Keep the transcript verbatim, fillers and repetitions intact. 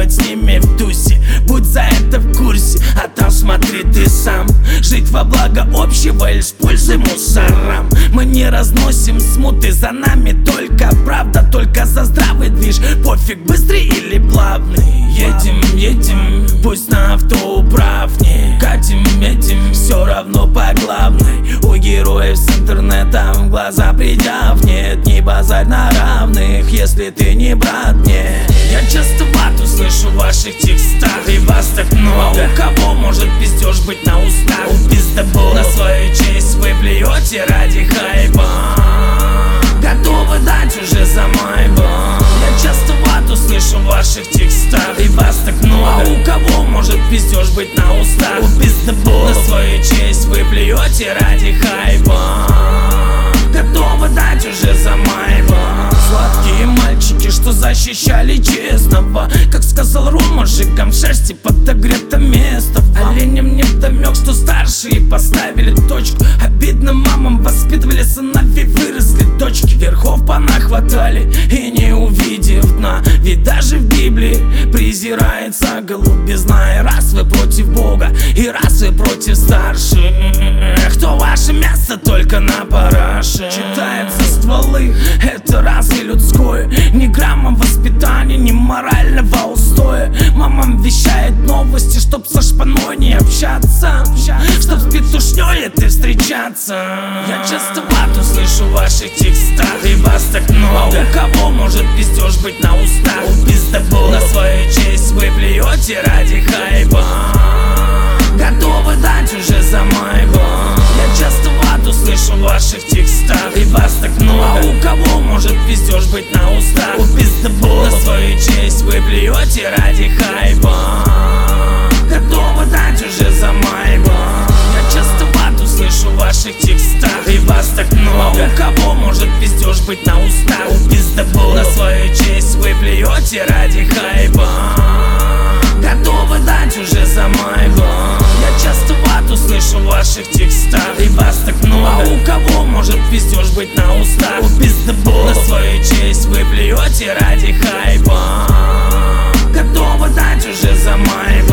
быть с ними в тусе. Будь за это в курсе, а там смотри ты сам. Жить во благо общего или с пользой мусорам. Мы не разносим смуты, за нами только правда. Только за здравый движ, пофиг быстрый или плавный. Едем, едем, пусть на автоуправне. Катим, едем, все равно по главной. У героев с интернетом глаза придяв. Нет, не базарь на равных, если ты не брат мне. Я часто вату слышу в ваших текстах, и вас так много. А у кого может пиздеж быть на устах? У пиздоболов на свою честь вы плюете ради хайпа. Готовы дать уже за майбом. Я часто вату слышу в ваших текстах, и вас так много. А у кого может пиздеж быть на устах? У пиздоболов на свою честь вы плюете ради хайпа. Готовы дать уже за майбом. Сладкие мальчики, что защищали честного. Как сказал Рома, жигам шерсти подогрето место. Оленям невдомек, что старшие поставили точку. Обидно мамам, воспитывали сыновей, выросли дочки. Верхов понахватали и не увидев дна. Ведь даже в Библии презирается голубизна. И раз вы против Бога, и раз вы против старших, кто ваше мясо только на параше. Читается стволы, это разве людское? Ни грамма воспитания, ни морального устоя. Мамам вещает новости, чтоб со шпаной не общаться, чтоб с петушней этой встречаться. Я часто вату слышу в ваших текстах, и вас так много. А у кого может пиздеж быть на устах? У пиздоболов на свою честь вы плюете ради хайпа. Готовы дать уже за майбом. Я часто вату слышу в ваших текстах, и вас так много. А у кого может пиздеж быть на устах? У пиздоболов на свою честь вы плюете ради хайпа. Готовы дать уже за майбом. Я часто вату слышу в ваших текстах, и вас так много. А у кого может пиздеж быть на устах? У пиздоболов на свою честь вы плюете ради хайпа. Готовы дать уже за майбом. Я часто вату слышу в ваших текстах, и вас так много. А у кого может пиздеж быть на устах? У пиздоболов на свою честь вы плюете ради хайпа. Готовы дать уже за майбом.